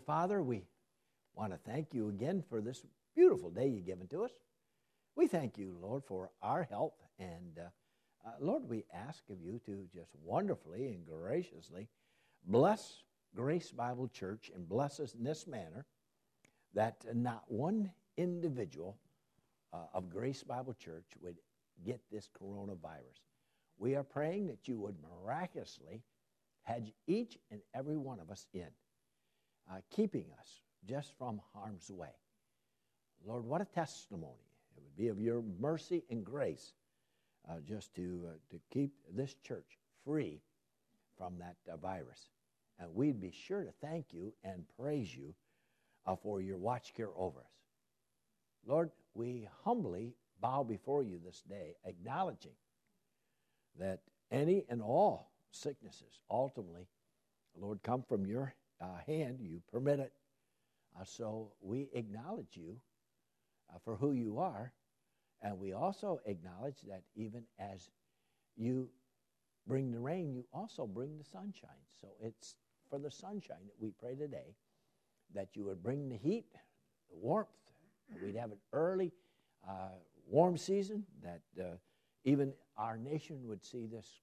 Father, we want to thank you again for this beautiful day you've given to us. We thank you, Lord, for our health. And, Lord, we ask of you to just wonderfully and graciously bless Grace Bible Church and bless us in this manner, that not one individual of Grace Bible Church would get this coronavirus. We are praying that you would miraculously hedge each and every one of us in, keeping us just from harm's way. Lord, what a testimony it would be of your mercy and grace just to keep this church free from that virus. And we'd be sure to thank you and praise you for your watch care over us. Lord, we humbly bow before you this day, acknowledging that any and all sicknesses ultimately, Lord, come from your hand. You permit it. So we acknowledge you for who you are, and we also acknowledge that even as you bring the rain, you also bring the sunshine. So it's for the sunshine that we pray today, that you would bring the heat, the warmth. We'd have an early warm season, that even our nation would see this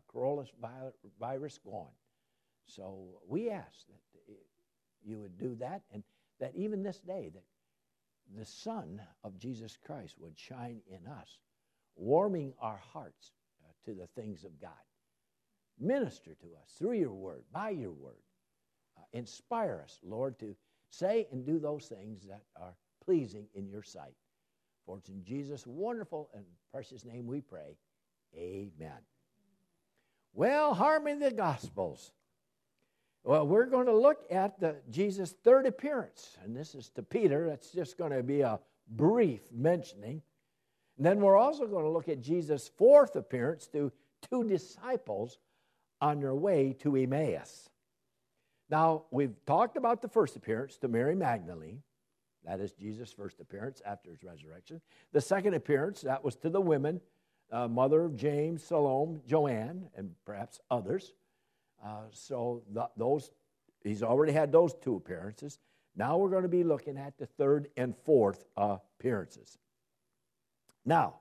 coronavirus gone. So we ask that you would do that, and that even this day, that the Son of Jesus Christ would shine in us, warming our hearts to the things of God. Minister to us through your word, by your word. Inspire us, Lord, to say and do those things that are pleasing in your sight. For it's in Jesus' wonderful and precious name we pray. Amen. Well, Harmony of the Gospels. Well, we're going to look at Jesus' third appearance. And this is to Peter. That's just going to be a brief mentioning. And then we're also going to look at Jesus' fourth appearance to two disciples on their way to Emmaus. Now, we've talked about the first appearance to Mary Magdalene. That is Jesus' first appearance after his resurrection. The second appearance, that was to the women, mother of James, Salome, Joanne, and perhaps others. Those he's already had those two appearances. Now we're going to be looking at the third and fourth appearances. Now,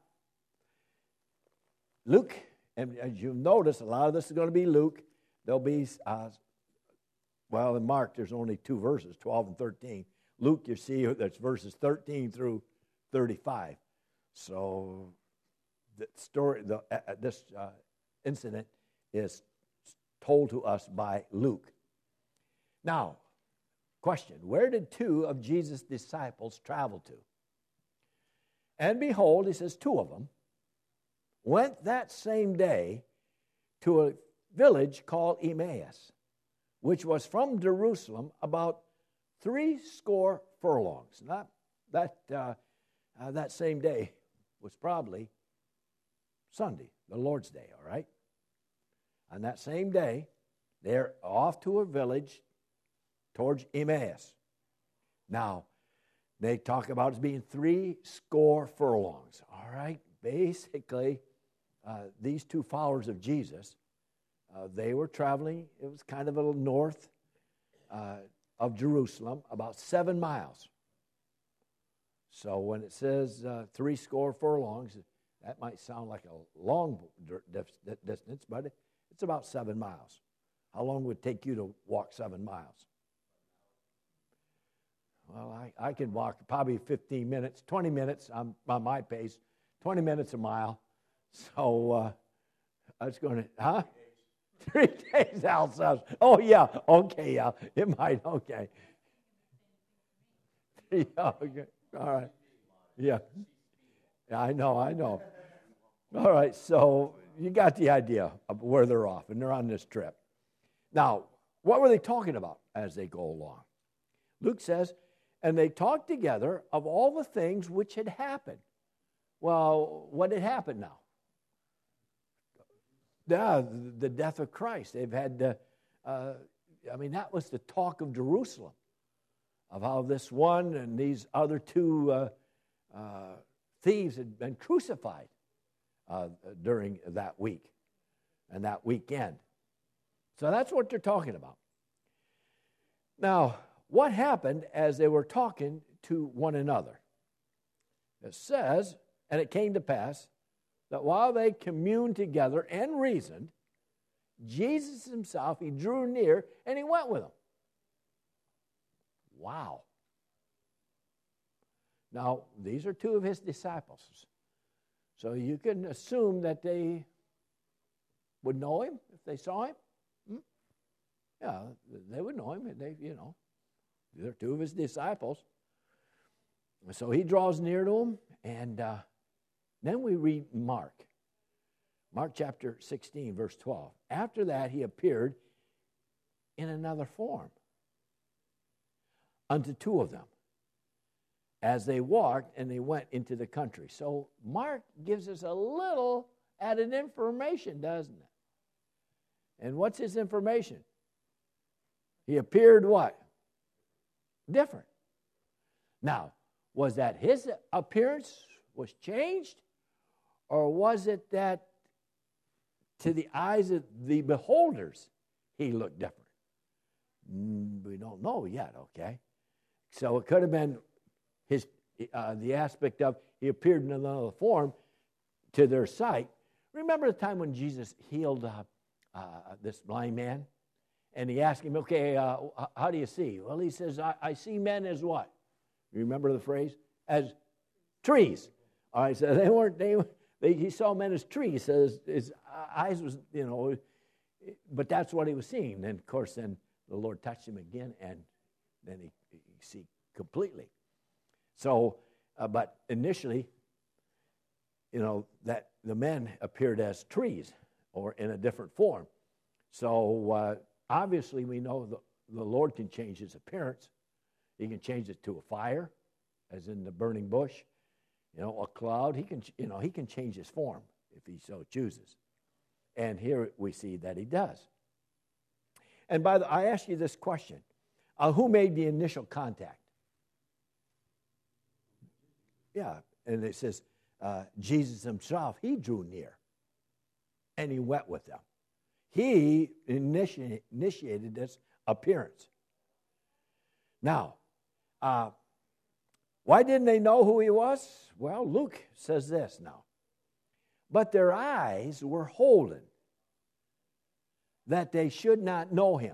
Luke, and as you've noticed, a lot of this is going to be Luke. There'll be, in Mark, there's only two verses, 12 and 13. Luke, you see, that's verses 13 through 35. So the story, this incident is told to us by Luke. Now, question, where did two of Jesus' disciples travel to? And behold, he says, two of them went that same day to a village called Emmaus, which was from Jerusalem about 80 furlongs. That same day was probably Sunday, the Lord's Day, all right? On that same day, they're off to a village towards Emmaus. Now, they talk about it being 80 furlongs, all right? Basically, these two followers of Jesus, they were traveling, it was kind of a little north of Jerusalem, about 7 miles. So when it says 80 furlongs, that might sound like a long distance, but it's about 7 miles. How long would it take you to walk 7 miles? Well, I could walk probably 15 minutes, 20 minutes on my pace, 20 minutes a mile. So I was going to, 3 days, Al says. Oh, yeah, okay, yeah, it might, okay. Yeah, okay, all right. Yeah, I know. All right, so you got the idea of where they're off, and they're on this trip. Now, what were they talking about as they go along? Luke says, and they talked together of all the things which had happened. Well, what had happened now? The death of Christ. They've had, that was the talk of Jerusalem, of how this one and these other two thieves had been crucified during that week and that weekend. So that's what they're talking about. Now, what happened as they were talking to one another? It says, and it came to pass that while they communed together and reasoned, Jesus himself, he drew near and he went with them. Wow. Now, these are two of his disciples. So you can assume that they would know him if they saw him. Yeah, they would know him. They're two of his disciples. So he draws near to them, and then we read Mark chapter 16, verse 12. After that, he appeared in another form unto two of them as they walked and they went into the country. So Mark gives us a little added information, doesn't it? And what's his information? He appeared what? Different. Now, was that his appearance was changed? Or was it that to the eyes of the beholders, he looked different? We don't know yet, okay? So it could have been the aspect of he appeared in another form to their sight. Remember the time when Jesus healed this blind man? And he asked him, okay, how do you see? Well, he says, I see men as what? You remember the phrase? As trees. All right, so he saw men as trees. So his eyes was, but that's what he was seeing. And of course, then the Lord touched him again, and then he see completely. So, but initially, that the men appeared as trees or in a different form. So obviously, we know the Lord can change his appearance. He can change it to a fire, as in the burning bush, a cloud. He can change his form if he so chooses. And here we see that he does. And I ask you this question: who made the initial contact? Yeah, and it says Jesus himself. He drew near, and he went with them. He initiated this appearance. Now, why didn't they know who he was? Well, Luke says this now. But their eyes were holden, that they should not know him.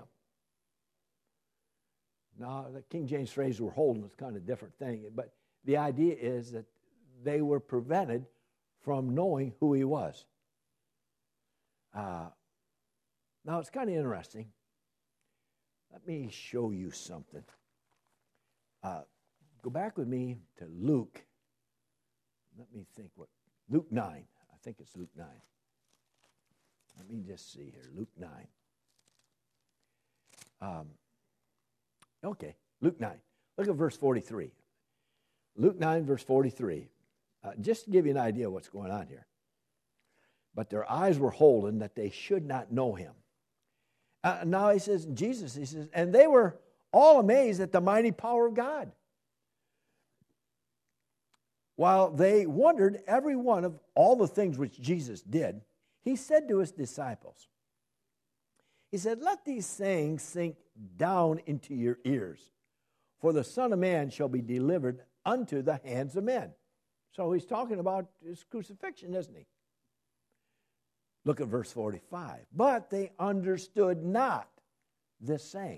Now, the King James phrase "were holden" is kind of a different thing, but the idea is that they were prevented from knowing who he was. Now, it's kind of interesting. Let me show you something. Go back with me to Luke. Let me think Luke 9. I think it's Luke 9. Let me just see here. Luke 9. Okay, Luke 9. Look at verse 43. Luke 9, verse 43. Just to give you an idea of what's going on here. But their eyes were holden that they should not know him. Now he says, and they were all amazed at the mighty power of God. While they wondered every one of all the things which Jesus did, he said to his disciples, he said, let these sayings sink down into your ears, for the Son of Man shall be delivered unto the hands of men. So he's talking about his crucifixion, isn't he? Look at verse 45. But they understood not this saying.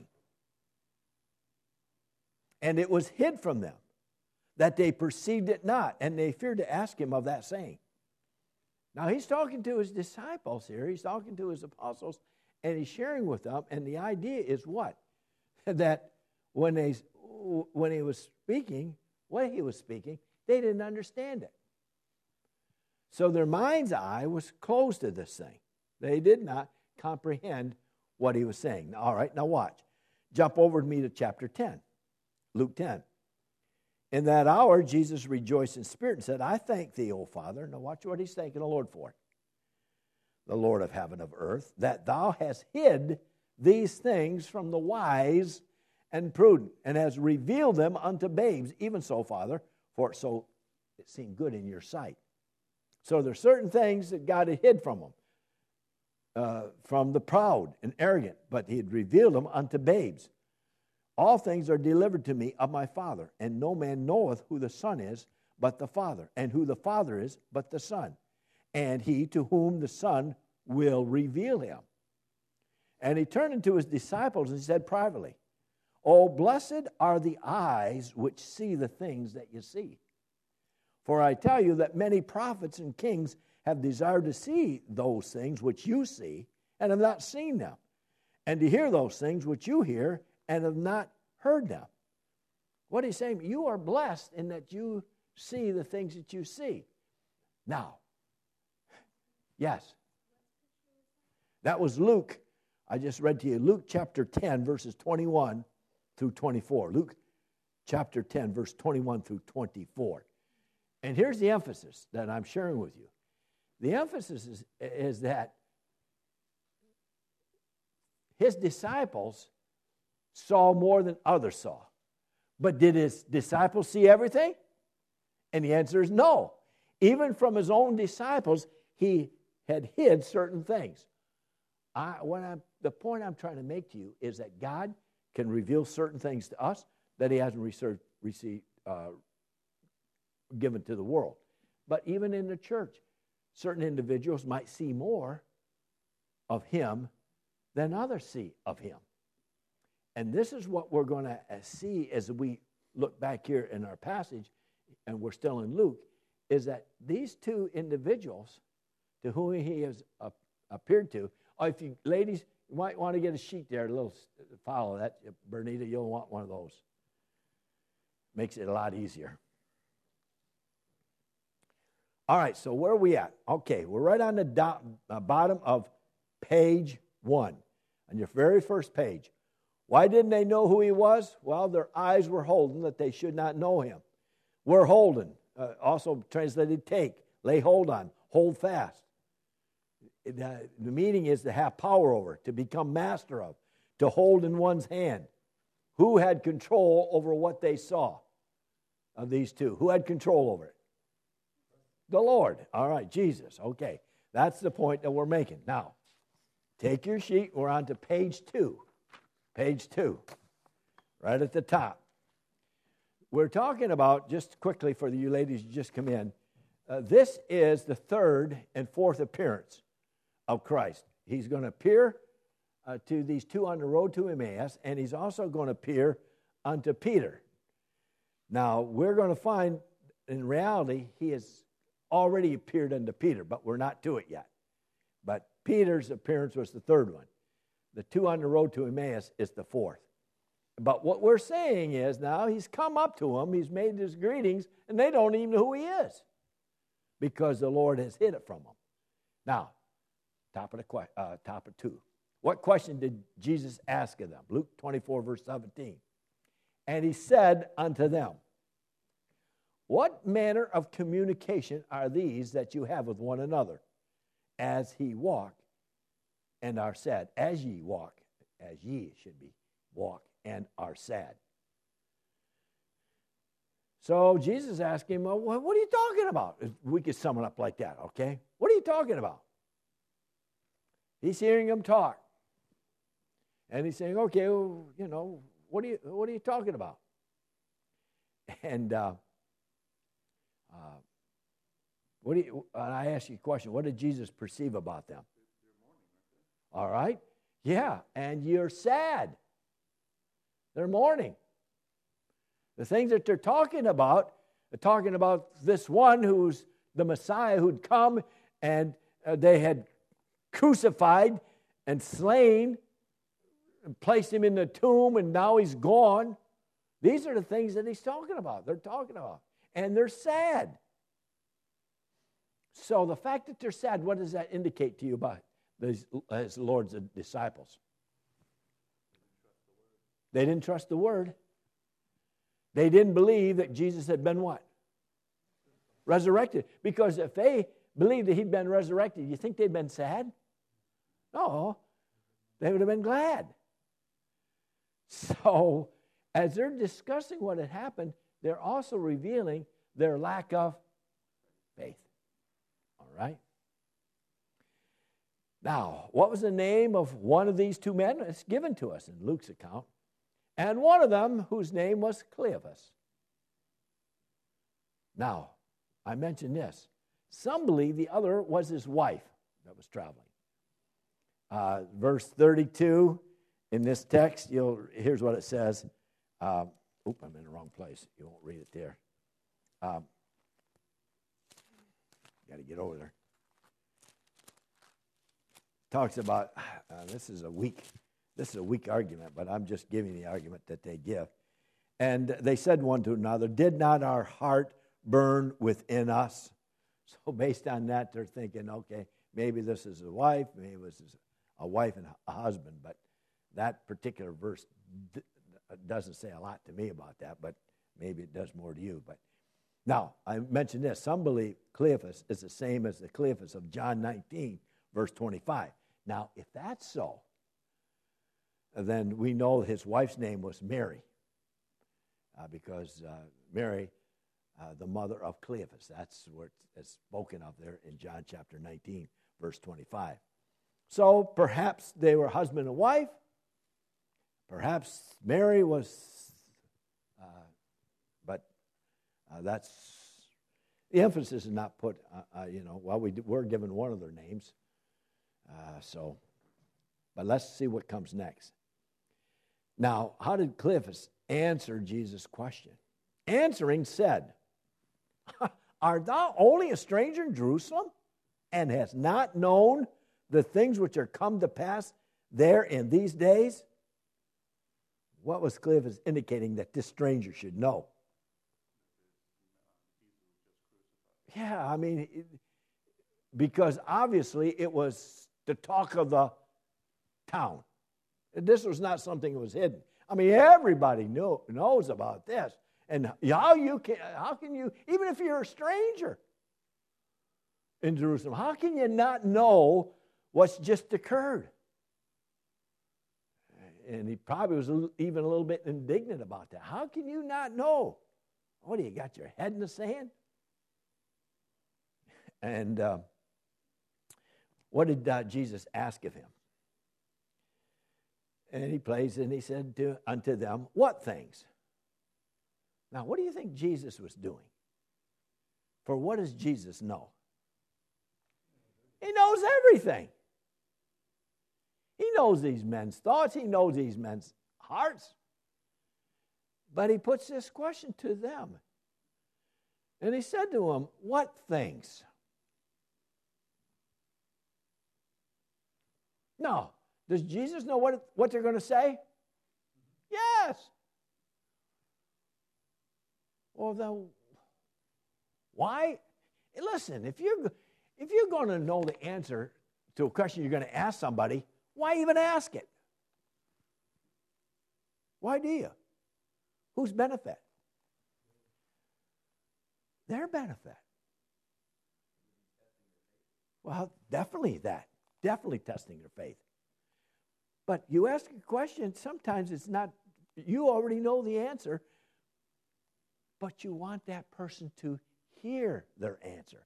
And it was hid from them, that they perceived it not, and they feared to ask him of that saying. Now he's talking to his disciples here. He's talking to his apostles, and he's sharing with them. And the idea is what? That when he was speaking, what he was speaking, they didn't understand it. So their mind's eye was closed to this thing. They did not comprehend what he was saying. All right, now watch. Jump over with me to chapter 10, Luke 10. In that hour, Jesus rejoiced in spirit and said, I thank thee, O Father. Now watch what he's thanking the Lord for. The Lord of heaven and of earth, that thou hast hid these things from the wise and prudent, and hast revealed them unto babes. Even so, Father, for so it seemed good in your sight. So there's certain things that God had hid from them, from the proud and arrogant, but he had revealed them unto babes. All things are delivered to me of my Father, and no man knoweth who the Son is but the Father, and who the Father is but the Son, and he to whom the Son will reveal him. And he turned unto his disciples and said privately, Oh, blessed are the eyes which see the things that you see. For I tell you that many prophets and kings have desired to see those things which you see, and have not seen them, and to hear those things which you hear, and have not heard them. What he's saying, you are blessed in that you see the things that you see. Now, yes, that was Luke. I just read to you Luke chapter 10, verses 21 through 24. Luke chapter 10, verse 21 through 24. And here's the emphasis that I'm sharing with you. The emphasis is that his disciples saw more than others saw. But did his disciples see everything? And the answer is no. Even from his own disciples, he had hid certain things. The point I'm trying to make to you is that God can reveal certain things to us that he hasn't given to the world. But even in the church, certain individuals might see more of him than others see of him. And this is what we're going to see as we look back here in our passage, and we're still in Luke, is that these two individuals to whom he has appeared to, if you ladies, you might want to get a sheet there, a little follow that. Bernita, you'll want one of those. Makes it a lot easier. All right, so where are we at? Okay, we're right on the bottom of page 1, on your very first page. Why didn't they know who he was? Well, their eyes were holden that they should not know him. We're holden, also translated take, lay hold on, hold fast. The meaning is to have power over, to become master of, to hold in one's hand. Who had control over what they saw of these two? Who had control over it? The Lord. All right, Jesus. Okay, that's the point that we're making. Now, take your sheet. We're on to page 2. Page 2, right at the top. We're talking about, just quickly for you ladies who just come in, this is the third and fourth appearance of Christ. He's going to appear to these two on the road to Emmaus, and he's also going to appear unto Peter. Now, we're going to find, in reality, he has already appeared unto Peter, but we're not to it yet. But Peter's appearance was the third one. The two on the road to Emmaus is the fourth. But what we're saying is now he's come up to them, he's made his greetings, and they don't even know who he is because the Lord has hid it from them. Now, top of 2. What question did Jesus ask of them? Luke 24, verse 17. And he said unto them, What manner of communication are these that you have with one another, as he walk and are sad? As ye walk, as ye should be, walk and are sad. So Jesus asked him, well, what are you talking about? We could sum it up like that, okay? What are you talking about? He's hearing him talk. And he's saying, okay, well, what are you talking about? And I ask you a question. What did Jesus perceive about them? All right. Yeah, and you're sad. They're mourning. The things that they're talking about this one who's the Messiah who'd come and they had crucified and slain and placed him in the tomb, and now he's gone. These are the things that he's talking about. They're talking about. And they're sad. So the fact that they're sad, what does that indicate to you about his Lord's disciples? They didn't trust the word. They didn't believe that Jesus had been what? Resurrected. Because if they believed that he'd been resurrected, you think they'd been sad? No. They would have been glad. So, as they're discussing what had happened, they're also revealing their lack of faith. All right? Now, what was the name of one of these two men? It's given to us in Luke's account. and one of them whose name was Cleophas. Now, I mentioned this. Some believe the other was his wife that was traveling. Verse 32 in this text, here's what it says. I'm in the wrong place. You won't read it there. Got to get over there. Talks about this is a weak argument, but I'm just giving the argument that they give. And they said one to another, "Did not our heart burn within us?" So based on that, they're thinking, okay, maybe this is a wife, maybe this is a wife and a husband, but that particular verse doesn't say a lot to me about that, but maybe it does more to you. But now, I mentioned this. Some believe Cleophas is the same as the Cleophas of John 19, verse 25. Now, if that's so, then we know his wife's name was Mary, because Mary, the mother of Cleophas, that's where it's spoken of there in John chapter 19, verse 25. So perhaps they were husband and wife. Perhaps Mary was, but that's, the emphasis is not put, we're given one of their names. But let's see what comes next. Now, how did Cleophas answer Jesus' question? Answering said, "Art thou only a stranger in Jerusalem, and hast not known the things which are come to pass there in these days?" What was Cleophas indicating that this stranger should know? Yeah, because obviously it was the talk of the town. This was not something that was hidden. Everybody knows about this. And how can you, even if you're a stranger in Jerusalem, how can you not know what's just occurred? And he probably was even a little bit indignant about that. How can you not know? What, do you got your head in the sand? And what did Jesus ask of him? And he plays and he said unto them, "What things?" Now, what do you think Jesus was doing? For what does Jesus know? He knows everything. He knows these men's thoughts. He knows these men's hearts. But he puts this question to them. And he said to them, "What things?" Now, does Jesus know what they're going to say? Yes. Well, then, why? Listen, if you're going to know the answer to a question you're going to ask somebody, why even ask it? Why do you? Whose benefit? Their benefit. Well, definitely that. Definitely testing their faith. But you ask a question, sometimes it's not, you already know the answer, but you want that person to hear their answer.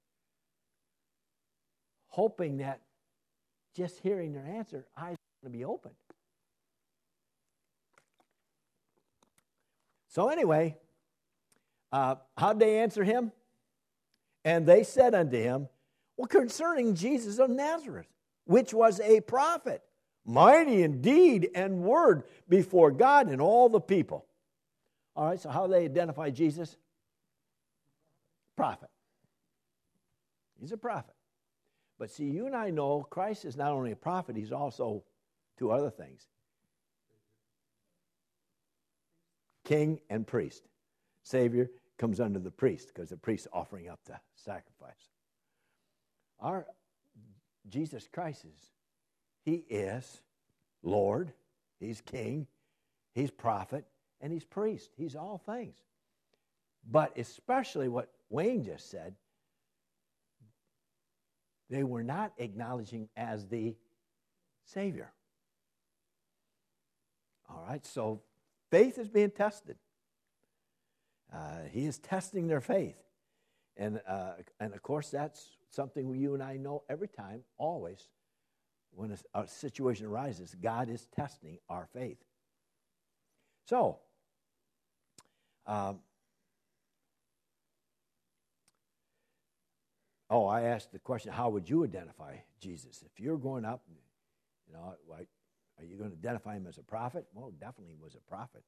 Hoping that just hearing their answer, eyes are going to be opened. So anyway, how'd they answer him? And they said unto him, "Well, concerning Jesus of Nazareth, which was a prophet, mighty in deed and word before God and all the people." All right, so how do they identify Jesus? Prophet. He's a prophet. But see, you and I know Christ is not only a prophet, he's also two other things. King and priest. Savior comes under the priest because the priest is offering up the sacrifice. Our Jesus Christ he is Lord, he's King, he's prophet, and he's priest. He's all things. But especially what Wayne just said, they were not acknowledging as the Savior. All right, so faith is being tested. He is testing their faith. And of course, that's something you and I know every time, always, when a situation arises, God is testing our faith. So, I asked the question, how would you identify Jesus? If you're going up, are you going to identify him as a prophet? Well, definitely was a prophet.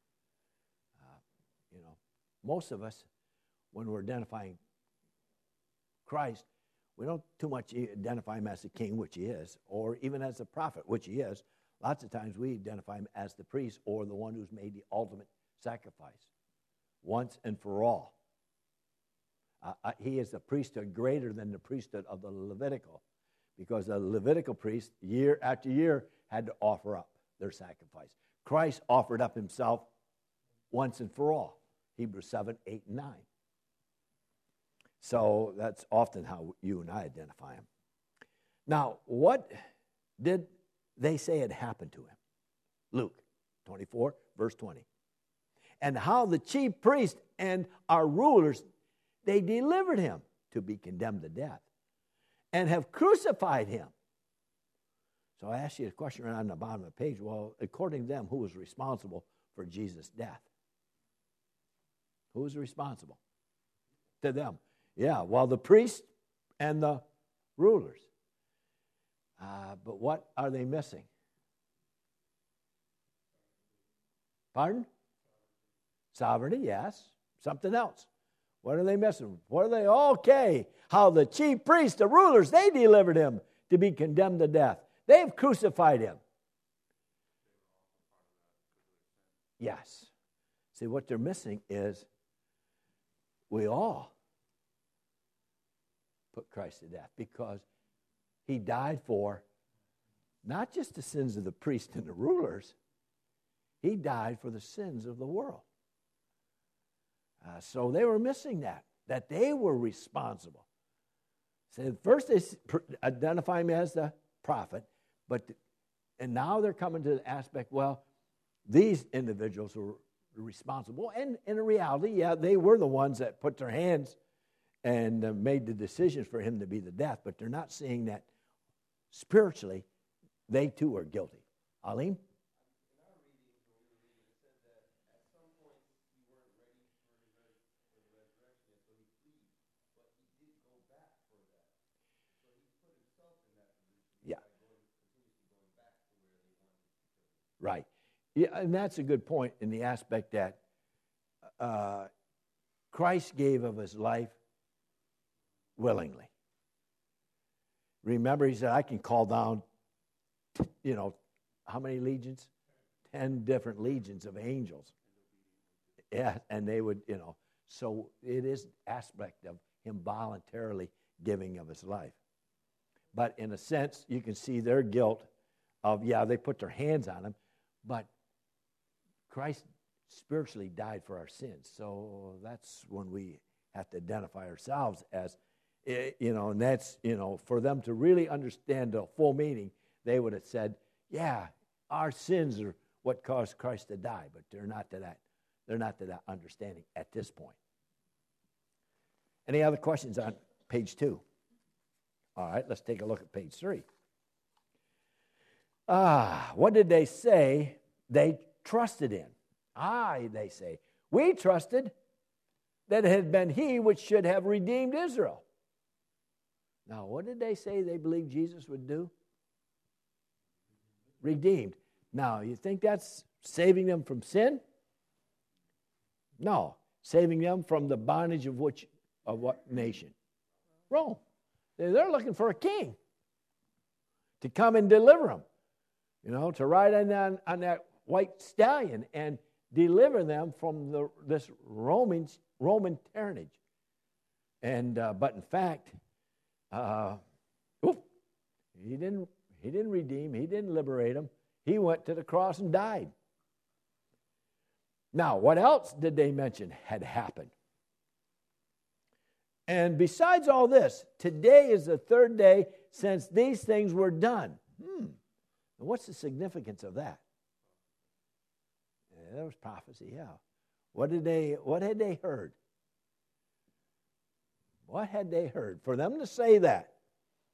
Most of us, when we're identifying Christ, we don't too much identify him as a king, which he is, or even as a prophet, which he is. Lots of times we identify him as the priest or the one who's made the ultimate sacrifice once and for all. He is the priesthood greater than the priesthood of the Levitical, because the Levitical priest, year after year, had to offer up their sacrifice. Christ offered up himself once and for all. Hebrews 7, 8, and 9. So that's often how you and I identify him. Now, what did they say had happened to him? Luke 24, verse 20. And how the chief priest and our rulers, they delivered him to be condemned to death and have crucified him. So I asked you a question right on the bottom of the page. Well, according to them, who was responsible for Jesus' death? Who was responsible? To them. Yeah, well, the priests and the rulers. But what are they missing? Pardon? Sovereignty, yes. Something else. What are they missing? What are they? Okay, how the chief priests, the rulers, they delivered him to be condemned to death. They've crucified him. Yes. See, what they're missing is we all put Christ to death because he died for not just the sins of the priests and the rulers, he died for the sins of the world. So they were missing that they were responsible. So first they identify him as the prophet, and now they're coming to the aspect, well, these individuals were responsible. And in reality, yeah, they were the ones that put their hands and made the decisions for him to be the death, but they're not seeing that spiritually they too are guilty. Alim? Yeah. Right. Yeah, and that's a good point in the aspect that Christ gave of his life willingly. Remember, he said, I can call down, how many legions? 10 different legions of angels. Yeah, and they would, so it is aspect of him voluntarily giving of his life. But in a sense, you can see their guilt of, they put their hands on him, but Christ spiritually died for our sins. So that's when we have to identify ourselves as, and that's, for them to really understand the full meaning, they would have said, our sins are what caused Christ to die, but they're not to that. They're not to that understanding at this point. Any other questions on page 2? All right, let's take a look at page 3. What did they say they trusted in? They say, we trusted that it had been he which should have redeemed Israel. Now, what did they say they believed Jesus would do? Redeemed. Now, you think that's saving them from sin? No. Saving them from the bondage of what nation? Rome. They're looking for a king to come and deliver them, to ride on that white stallion and deliver them from this Roman tyrannage. And but in fact, he didn't redeem, he didn't liberate them. He went to the cross and died. Now, what else did they mention had happened? And besides all this, today is the 3rd day since these things were done. And what's the significance of that? There was prophecy, What had they heard? What had they heard? For them to say that,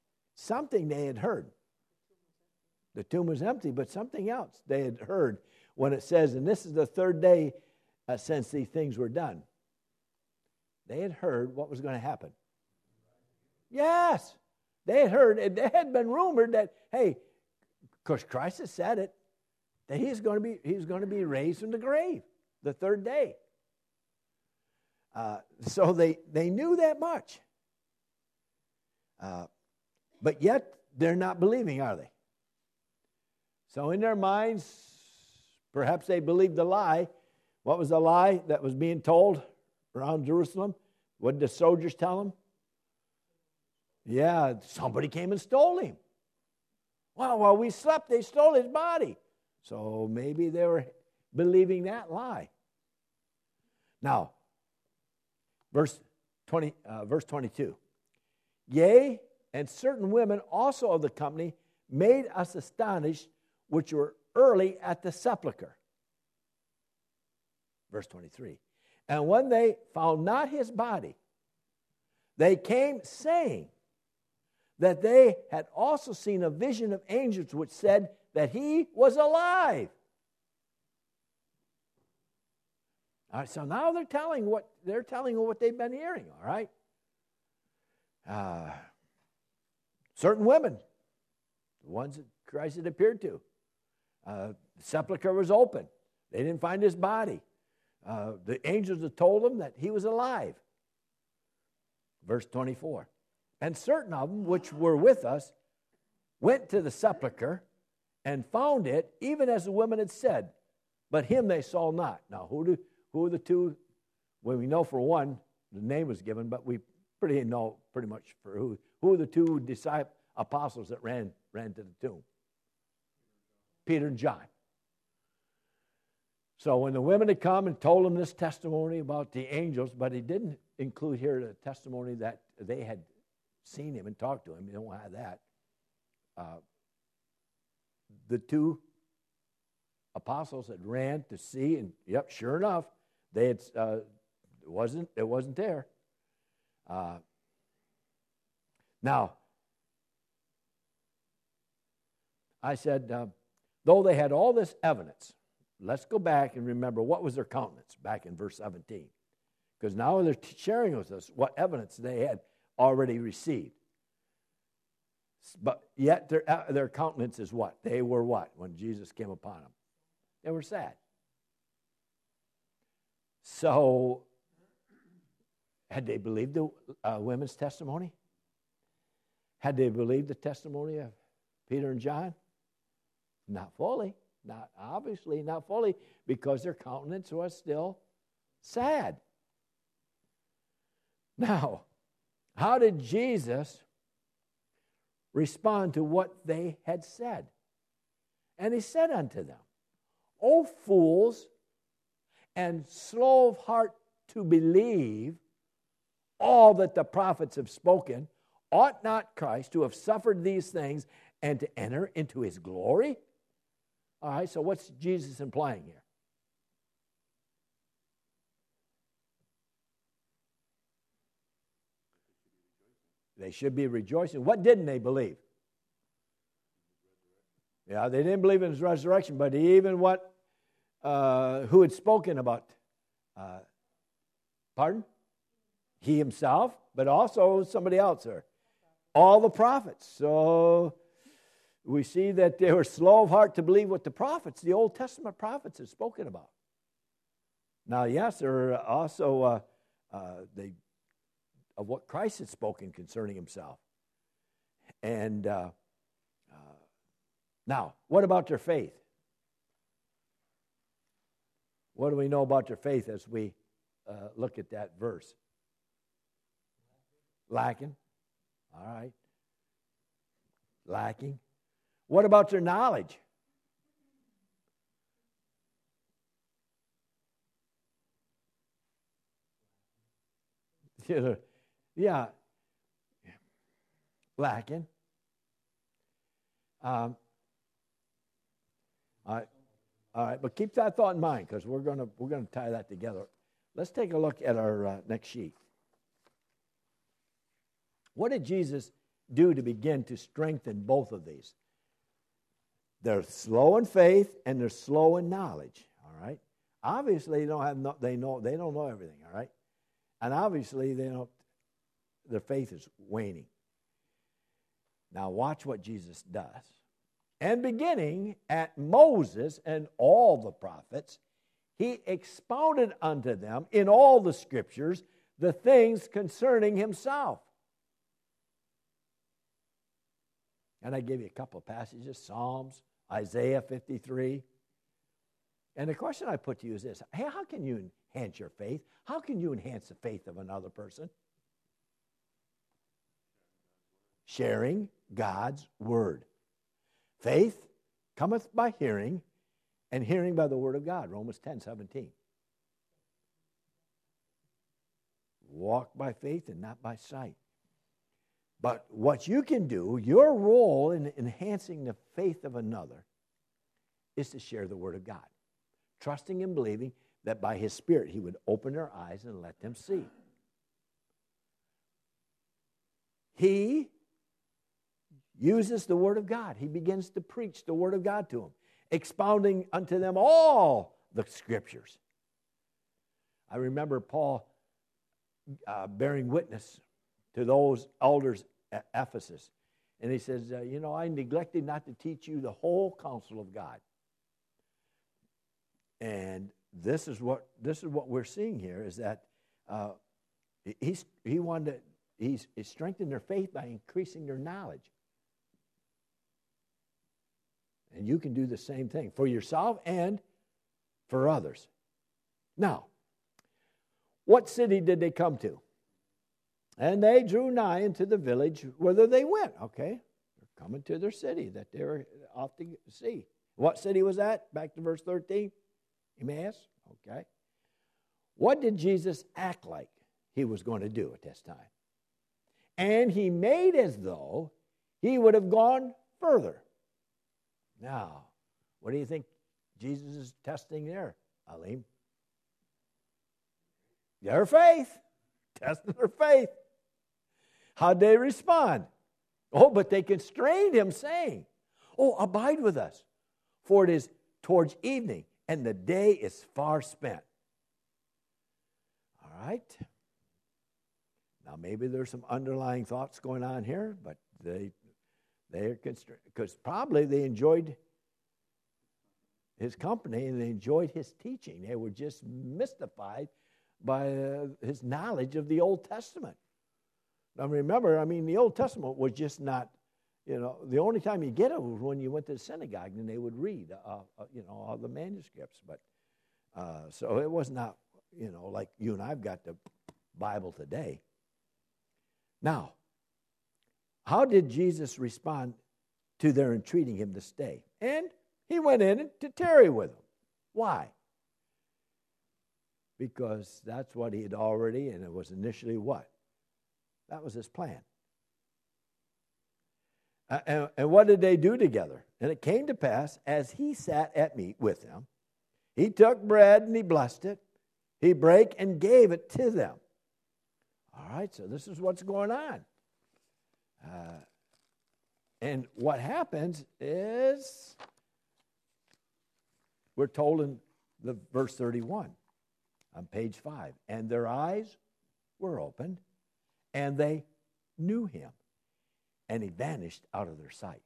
something they had heard. The tomb was empty, but something else they had heard when it says, and this is the third day since these things were done. They had heard what was going to happen. Yes, they had heard. It had been rumored that, hey, of course Christ has said it, that he's going to be raised from the grave the third day. So they knew that much. But yet they're not believing, are they? So in their minds, perhaps they believed the lie. What was the lie that was being told around Jerusalem? What did the soldiers tell them? Yeah, somebody came and stole him. Well, while we slept, they stole his body. So maybe they were believing that lie. Now, verse 22. Yea, and certain women also of the company made us astonished, which were early at the sepulchre. Verse 23. And when they found not his body, they came saying that they had also seen a vision of angels which said that he was alive. All right, so now they're telling what they've been hearing, all right? Certain women, the ones that Christ had appeared to. The sepulchre was open. They didn't find his body. The angels had told them that he was alive. Verse 24. And certain of them which were with us went to the sepulchre and found it even as the women had said, but him they saw not. Now, who are the two? Well, we know for one, the name was given, but we know pretty much for who. Who are the two apostles that ran to the tomb? Peter and John. So when the women had come and told them this testimony about the angels, but he didn't include here the testimony that they had seen him and talked to him. You don't have that. The two apostles had ran to see, and yep, sure enough, they had it wasn't there. Now, I said, though they had all this evidence, let's go back and remember what was their countenance back in verse 17. Because now they're sharing with us what evidence they had already received. But yet their countenance is what? They were what when Jesus came upon them? They were sad. So, had they believed the women's testimony? Had they believed the testimony of Peter and John? Not fully. Obviously not fully, because their countenance was still sad. Now, how did Jesus respond to what they had said? And he said unto them, O fools, and slow of heart to believe all that the prophets have spoken, ought not Christ to have suffered these things and to enter into his glory? All right, so what's Jesus implying here? They should be rejoicing. What didn't they believe? Yeah, they didn't believe in his resurrection, but even who had spoken about, pardon? He himself, but also somebody else there. All the prophets. So we see that they were slow of heart to believe what the prophets, the Old Testament prophets, had spoken about. Now, yes, there are also of what Christ had spoken concerning himself. And now, what about their faith? What do we know about their faith as we look at that verse? Lacking. All right. Lacking. What about their knowledge? Yeah. Lacking. All right, but keep that thought in mind, because we're going to tie that together. Let's take a look at our next sheet. What did Jesus do to begin to strengthen both of these? They're slow in faith and they're slow in knowledge. All right. Obviously, they don't know everything. All right. And obviously, their faith is waning. Now, watch what Jesus does. And beginning at Moses and all the prophets, he expounded unto them in all the scriptures the things concerning himself. And I gave you a couple of passages, Psalms, Isaiah 53. And the question I put to you is this: hey, how can you enhance your faith? How can you enhance the faith of another person? Sharing God's word. Faith cometh by hearing, and hearing by the word of God, Romans 10:17. Walk by faith and not by sight. But what you can do, your role in enhancing the faith of another, is to share the word of God, trusting and believing that by his Spirit he would open their eyes and let them see. He uses the word of God. He begins to preach the word of God to them, expounding unto them all the scriptures. I remember Paul bearing witness to those elders at Ephesus. And he says, I neglected not to teach you the whole counsel of God. And this is what we're seeing here, is that he strengthened their faith by increasing their knowledge. And you can do the same thing for yourself and for others. Now, what city did they come to? And they drew nigh into the village whither they went. Okay, they're coming to their city that they were off to see. What city was that? Back to verse 13. Emmaus? Okay. What did Jesus act like he was going to do at this time? And he made as though he would have gone further. Now, what do you think Jesus is testing there, Aleem? Their faith. Testing their faith. How'd they respond? Oh, but they constrained him, saying, oh, abide with us, for it is towards evening, and the day is far spent. All right. Now, maybe there's some underlying thoughts going on here, but they're constrained, because probably they enjoyed his company and they enjoyed his teaching. They were just mystified by his knowledge of the Old Testament. Now remember, the Old Testament was just not, the only time you get it was when you went to the synagogue and they would read, all the manuscripts. But so it was not, like you and I've got the Bible today. Now, how did Jesus respond to their entreating him to stay? And he went in to tarry with them. Why? Because that's what he had already, and it was initially what? That was his plan. And what did they do together? And it came to pass, as he sat at meat with them, he took bread and he blessed it. He brake and gave it to them. All right, so this is what's going on. And what happens is, we're told in the verse 31 on page 5, and their eyes were opened, and they knew him, and he vanished out of their sight.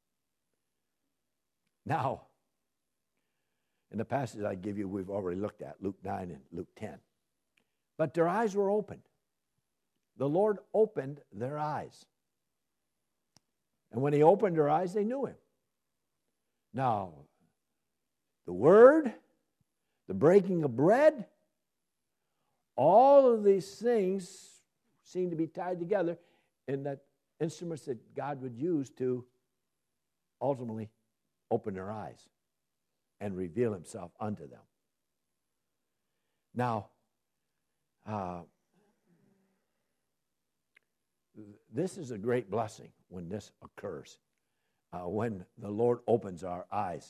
Now, in the passage I give you, we've already looked at, Luke 9 and Luke 10. But their eyes were opened. The Lord opened their eyes. And when he opened their eyes, they knew him. Now, the word, the breaking of bread, all of these things seem to be tied together in that instruments that God would use to ultimately open their eyes and reveal himself unto them. Now, this is a great blessing when this occurs, when the Lord opens our eyes.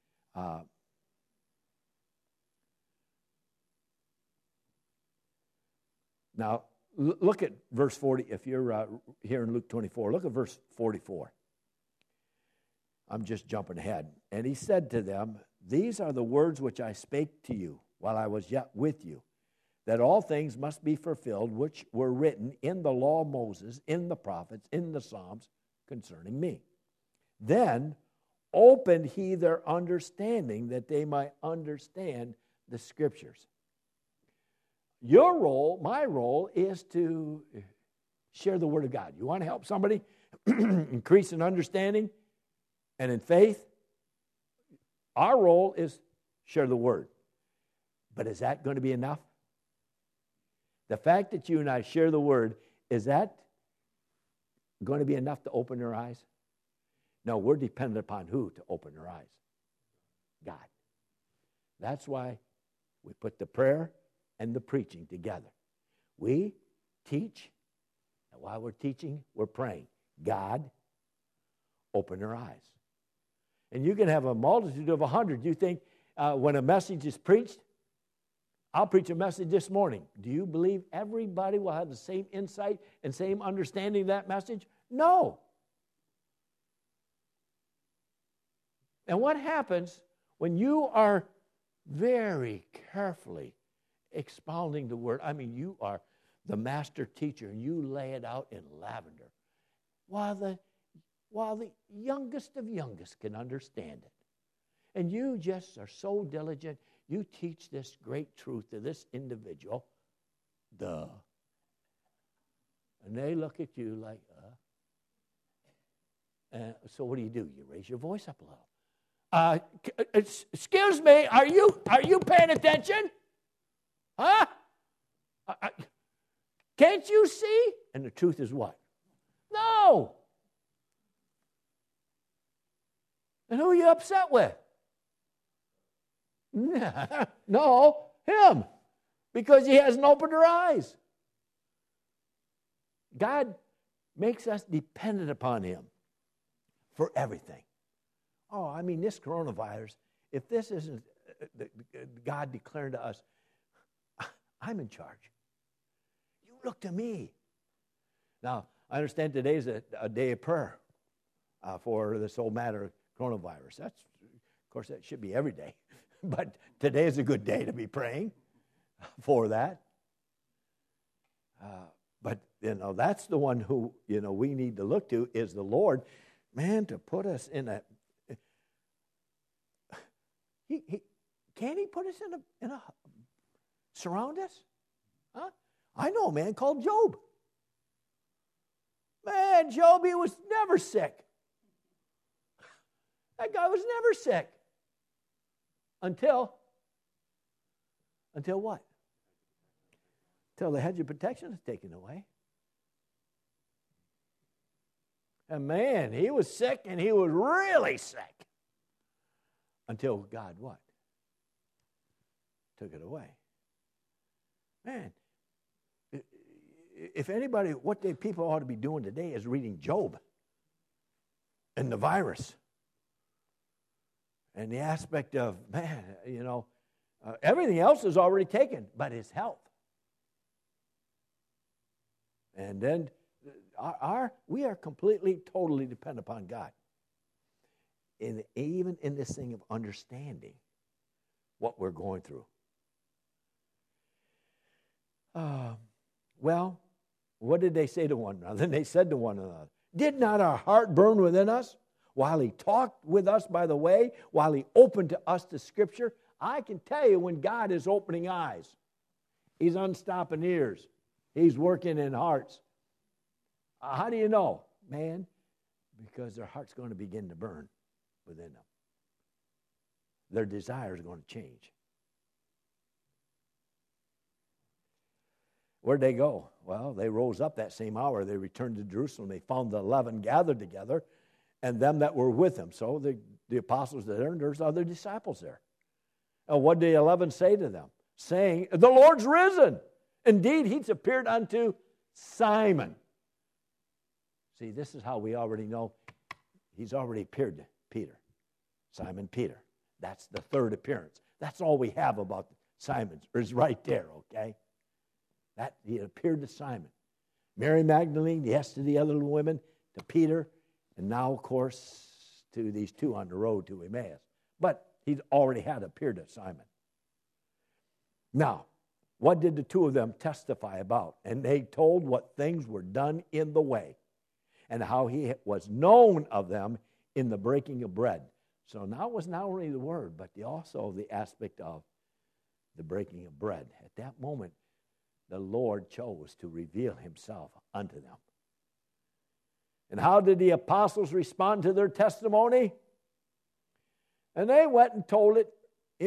Now, look at verse 40. If you're here in Luke 24, look at verse 44. I'm just jumping ahead. And he said to them, these are the words which I spake to you while I was yet with you, that all things must be fulfilled which were written in the law of Moses, in the prophets, in the Psalms concerning me. Then opened he their understanding that they might understand the Scriptures. Your role, my role, is to share the Word of God. You want to help somebody increase in understanding and in faith? Our role is share the Word. But is that going to be enough? The fact that you and I share the Word, is that going to be enough to open their eyes? No, we're dependent upon who to open their eyes? God. That's why we put the prayer and the preaching together. We teach, and while we're teaching, we're praying. God, open their eyes. And you can have a multitude of 100. You think when a message is preached, I'll preach a message this morning. Do you believe everybody will have the same insight and same understanding of that message? No. And what happens when you are very carefully expounding the Word? I mean, you are the master teacher and you lay it out in lavender, while the youngest of youngest can understand it. And you just are so diligent. You teach this great truth to this individual. Duh. And they look at you like, so what do? You raise your voice up a little. Excuse me, are you paying attention? Huh? Can't you see? And the truth is what? No. And who are you upset with? No, him. Because he hasn't opened her eyes. God makes us dependent upon him for everything. Oh, I mean, this coronavirus, if this isn't God declaring to us, I'm in charge. You look to me. Now, I understand today's a day of prayer for this whole matter of coronavirus. Of course, that should be every day. But today is a good day to be praying for that. But, that's the one who, we need to look to is the Lord. Man, to put us in a... Can he put us in a surround us? Huh? I know a man called Job. Man, Job, he was never sick. That guy was never sick. Until what? Until the hedge of protection is taken away. And man, he was sick, and he was really sick. Until God what? Took it away. Man, if anybody, what people ought to be doing today is reading Job and the virus. And the aspect of, man, everything else is already taken, but his health. And then we are completely, totally dependent upon God. Even in this thing of understanding what we're going through. Well, what did they say to one another? Then they said to one another, did not our heart burn within us while he talked with us by the way, while he opened to us the Scripture? I can tell you when God is opening eyes, he's unstopping ears, he's working in hearts. How do you know? Man, because their heart's going to begin to burn within them. Their desires are going to change. Where'd they go? Well, they rose up that same hour. They returned to Jerusalem. They found the 11 gathered together and them that were with them. So the apostles there, and there's other disciples there. And what did the 11 say to them? Saying, the Lord's risen. Indeed, he's appeared unto Simon. See, this is how we already know he's already appeared to Peter. Simon Peter. That's the third appearance. That's all we have about Simon's, is right there, okay? That he appeared to Simon. Mary Magdalene, yes, to the other women, to Peter, and now, of course, to these two on the road to Emmaus. But he'd already had appeared to Simon. Now, what did the two of them testify about? And they told what things were done in the way and how he was known of them in the breaking of bread. So now it was not only the word, but also the aspect of the breaking of bread. At that moment, the Lord chose to reveal himself unto them. And how did the apostles respond to their testimony? And they went and told it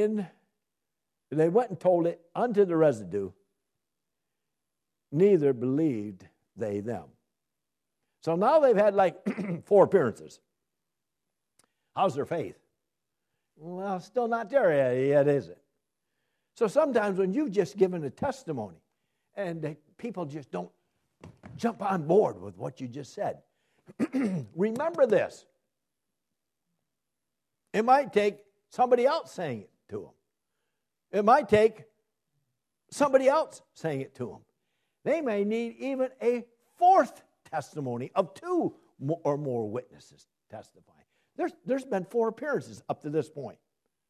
unto the residue, neither believed they them. So now they've had like 4 appearances. How's their faith? Well, still not there yet, is it? So sometimes when you've just given a testimony and people just don't jump on board with what you just said, remember this. It might take somebody else saying it to them. It might take somebody else saying it to them. They may need even a 4th testimony of 2 or more witnesses testifying. There's been 4 appearances up to this point.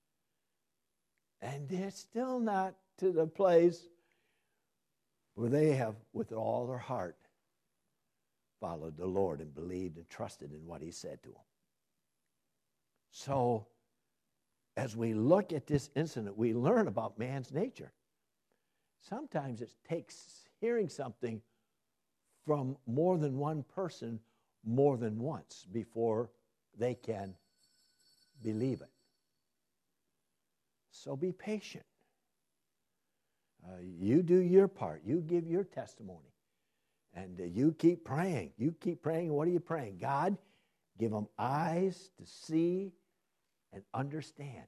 And they're still not to the place where they have, with all their heart, followed the Lord and believed and trusted in what he said to them. So, as we look at this incident, we learn about man's nature. Sometimes it takes hearing something from more than one person more than once before they can believe it. So be patient. You do your part. You give your testimony. And you keep praying. You keep praying. What are you praying? God, give them eyes to see and understand.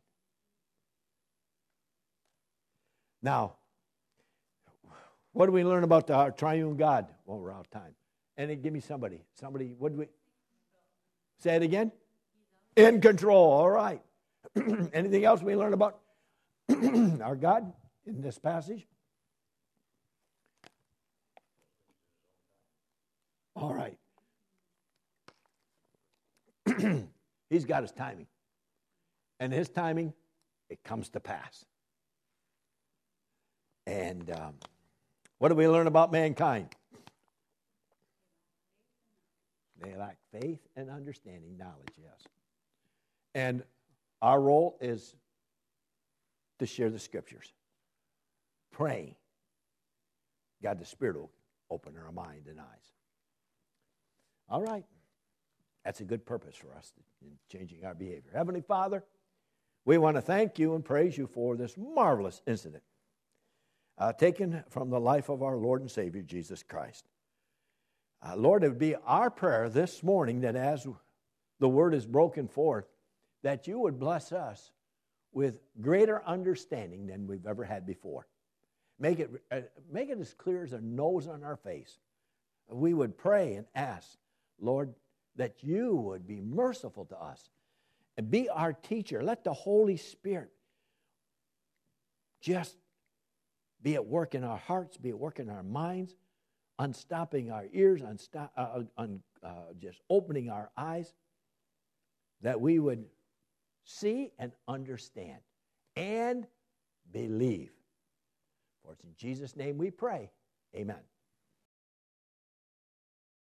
Now, what do we learn about the triune God? Well, we're out of time. And give me somebody. What do we... Say it again? In control. All right. Anything else we learn about our God in this passage? All right. He's got his timing. And his timing, it comes to pass. And what do we learn about mankind? They lack faith and understanding, knowledge, yes. And our role is to share the Scriptures. Pray. God, the Spirit will open our mind and eyes. All right. That's a good purpose for us in changing our behavior. Heavenly Father, we want to thank you and praise you for this marvelous incident taken from the life of our Lord and Savior, Jesus Christ. Lord, it would be our prayer this morning that as the word is broken forth, that you would bless us with greater understanding than we've ever had before. Make it as clear as a nose on our face. We would pray and ask, Lord, that you would be merciful to us and be our teacher. Let the Holy Spirit just be at work in our hearts, be at work in our minds, unstopping our ears, just opening our eyes, that we would see and understand and believe. For it's in Jesus' name we pray. Amen.